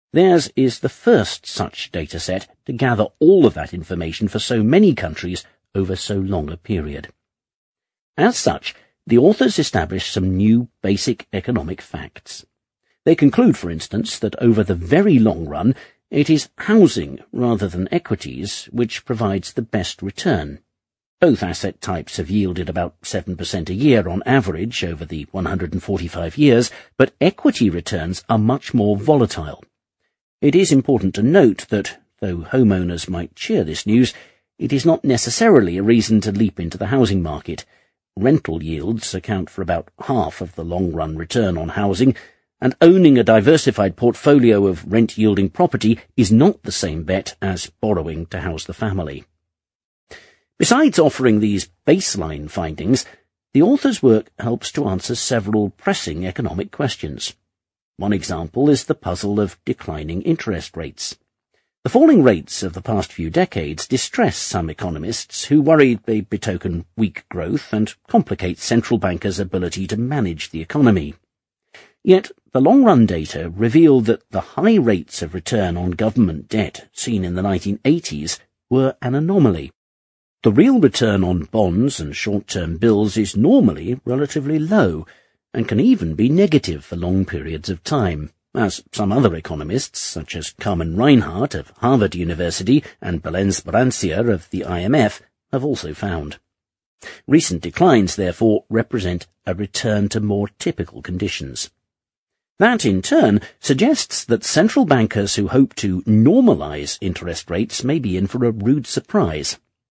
Theirs is the first such dataset to gather all of that information for so many countries over so long a period. As such, the authors establish some new basic economic facts. They conclude, for instance, that over the very long run, it is housing rather than equities which provides the best return. Both asset types have yielded about 7% a year on average over the 145 years, but equity returns are much more volatile. It is important to note that, though homeowners might cheer this news, it is not necessarily a reason to leap into the housing market. Rental yields account for about half of the long-run return on housing, and owning a diversified portfolio of rent-yielding property is not the same bet as borrowing to house the family. Besides offering these baseline findings, the author's work helps to answer several pressing economic questions. One example is the puzzle of declining interest rates. The falling rates of the past few decades distress some economists who worry they betoken weak growth and complicate central bankers' ability to manage the economy. Yet the long-run data revealed that the high rates of return on government debt seen in the 1980s were an anomaly. The real return on bonds and short-term bills is normally relatively low, and can even be negative for long periods of time, as some other economists, such as Carmen Reinhardt of Harvard University and Belén Sperancia of the IMF, have also found. Recent declines, therefore, represent a return to more typical conditions. That, in turn, suggests that central bankers who hope to normalize interest rates may be in for a rude surprise.